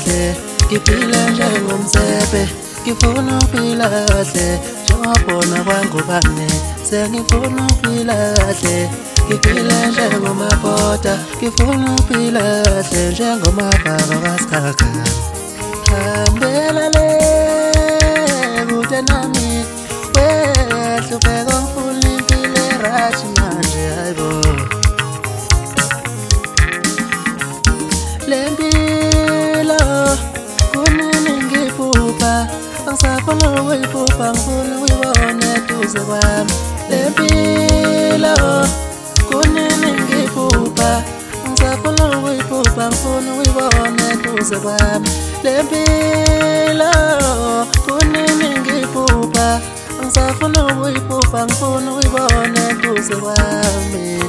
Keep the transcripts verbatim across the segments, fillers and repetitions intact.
kahle ngiphila njengomsepe ngifuna ukuphila kahle njengobona kwangubane sengifuna ukuphila kahle ngiphila njengomabhoda ngifuna ukuphila kahle njengomababa kaSkhakha hambela le kude nami wehlupheka ngifuna impilo erash manje hayibo lempilo kunini ngiphupha angisafuna ukuyiphupha ngifuna ukuyibona eduze kwami lempilo kunini ngiphupha angisafuna ukuyiphupha ngifuna ukuyibona eduze kwami lempilo kunini ngiphupha angisafuna ukuyiphupha ngifuna ukuyibona eduze kwami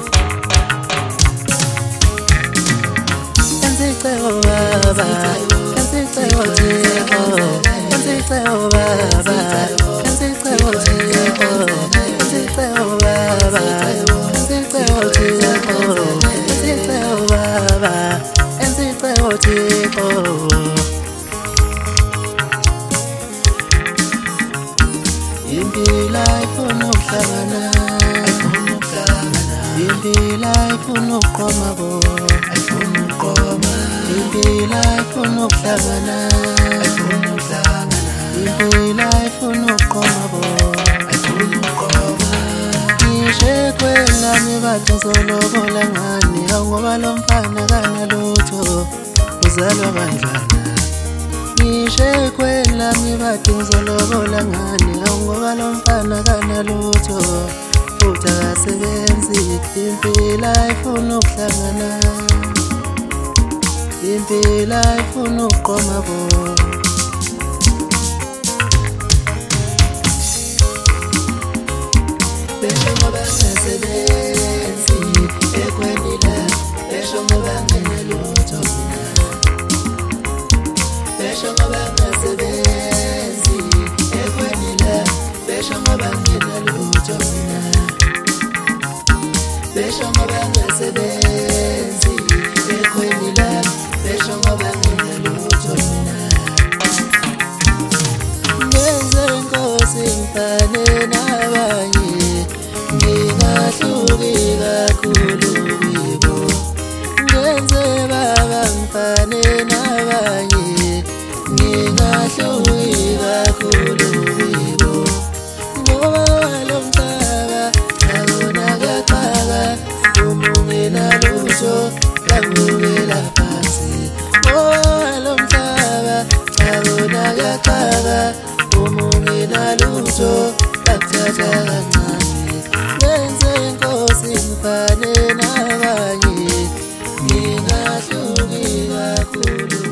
Ensicelo baba, ensicelo Thixo, ensicelo baba, ensicelo Thixo, ensicelo baba, ensicelo Thixo, ensicelo baba, ensicelo Thixo. Impilo ifuna ukuhlangana, impilo ifuna ukuqoma bo. Impilo ifuna ukuhlangana impilo ifuna ukuqoma bo ngishe kwelami bathi ngizolobola ngani ngoba lo mfana kanalutho uzalwa bandlana ngishe kwelami bathi ngizolobola ngani ngoba lo mfana kanalutho futhi akasebenzi impilo ifuna ukuhlangana impilo ifuna ukuqoma bo besho ngoba ngisebenzi ekweni la besho ngoba nginalutho mina besho ngoba ngisebenzi ekweni la besho ngoba nginalutho mina besho ngoba ngisebenzi ekweni la besho ngoba nginalutho mina ngenze inkosi ngifane nabanye ngingahluki kakhulu kibo ngenze baba ngifane nabanye ngingahluki kakhulu kibo ngoba lo mhlaba akona kaxaka uma ungenalutho bangubela phansi ngoba lo mhlaba akona kaxaka uma ungenalutho bakuthatha kancane ngenze inkosi ngifane nabanye ngingahluki kakhulu